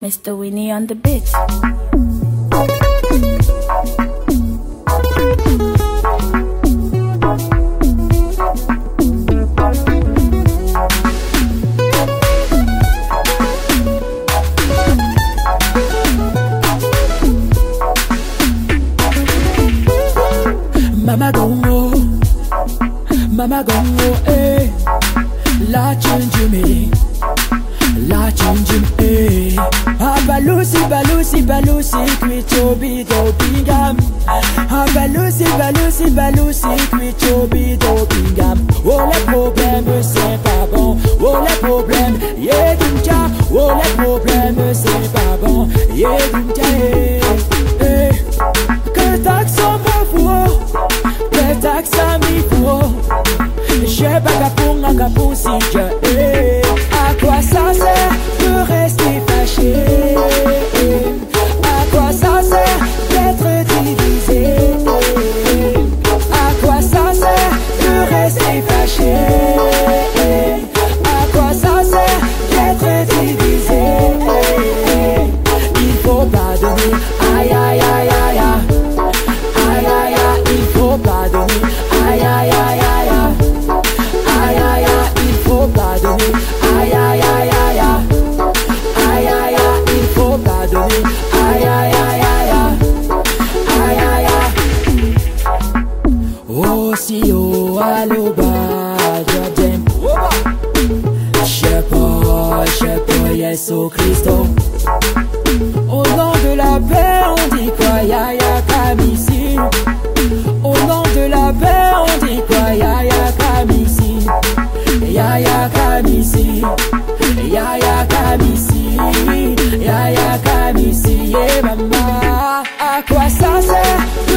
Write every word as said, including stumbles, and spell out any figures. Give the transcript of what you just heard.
Mister Winnie on the beat. Mama gongo, mama gongo, eh. La chunjumi, la chunjum, eh. Ah balusi, balusi, balusi, kwichobi do pingam. Ah balusi, balusi, balusi, kwichobi do pingam. Oh les problèmes c'est pas bon, oh les problèmes, yeah dumcha. Oh les problèmes c'est pas bon, yeah dumcha, eh. Eh. Que t'accent pas fou. Taxa mi pour j'ai pas capon à capon si je eh. À quoi ça sert de rester fâché? À quoi ça sert d'être divisé? À quoi ça sert de rester fâché? À quoi ça sert d'être divisé? Il faut pardonner, aïe aïe aïe aïe aïe. Aïe aïe aïe, il faut pardonner. Aïe aïe aïe aïe aïe. Aïe aïe aïe, il faut pardonner. Aïe aïe aïe aïe aïe. Aïe aïe aïe, il faut pardonner. Aïe aïe aïe aïe aïe. Aïe aïe aïe. Oh si oh allo ba jodem. Shepo shepo Yesu Christo. Au nom de la paix on dit quoi ya ya kamisi. Au nom de la paix on dit quoi ya ya kamisi. Ya ya kamisi. Ya ya kamisi. Ya ya kamisi. Yeah mama. À quoi ça sert